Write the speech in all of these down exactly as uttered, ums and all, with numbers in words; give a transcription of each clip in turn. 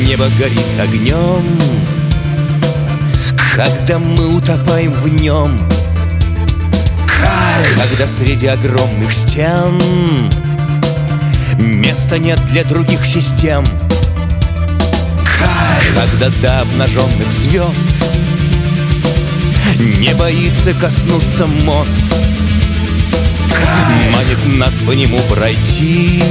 небо горит огнем, когда мы утопаем в нем. Кайф! Когда среди огромных стен места нет для других систем. Кайф! Когда до обнаженных звезд не боится коснуться мост. Кайф! Манит нас по нему пройти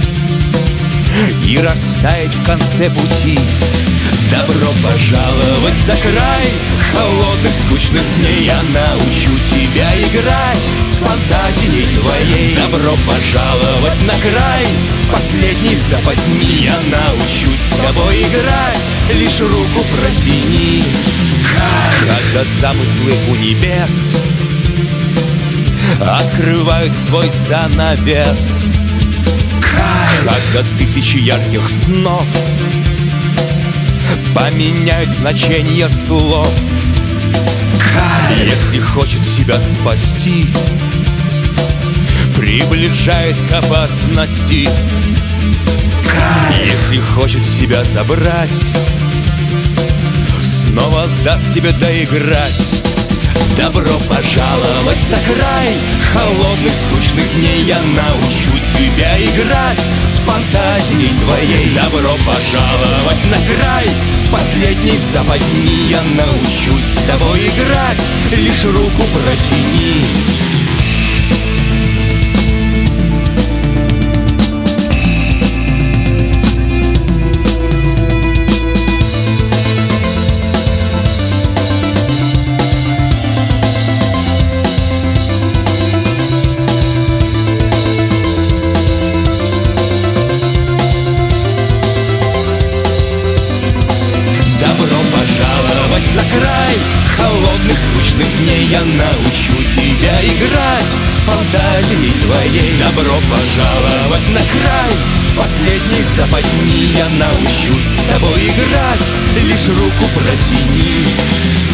и растаять в конце пути. Добро пожаловать за край холодных, скучных дней. Я научу тебя играть с фантазией твоей. Добро пожаловать на край последней западни. Я научусь с тобой играть, лишь руку протяни. Кайф! Когда замыслы у небес открывают свой занавес. Кайф! Когда тысячи ярких снов поменяют значение слов. Кайф! Если хочет себя спасти, приближает к опасности. Кайф! Если хочет себя забрать, снова даст тебе доиграть. Добро пожаловать за край холодных, скучных дней. Я научу тебя играть с фантазией твоей. Добро пожаловать на край последней западни. Я научусь с тобой играть, лишь руку протяни. Добро пожаловать за край холодных, скучных дней. Я научу тебя играть фантазией твоей. Добро пожаловать на край последней западни. Я научусь с тобой играть, лишь руку протяни.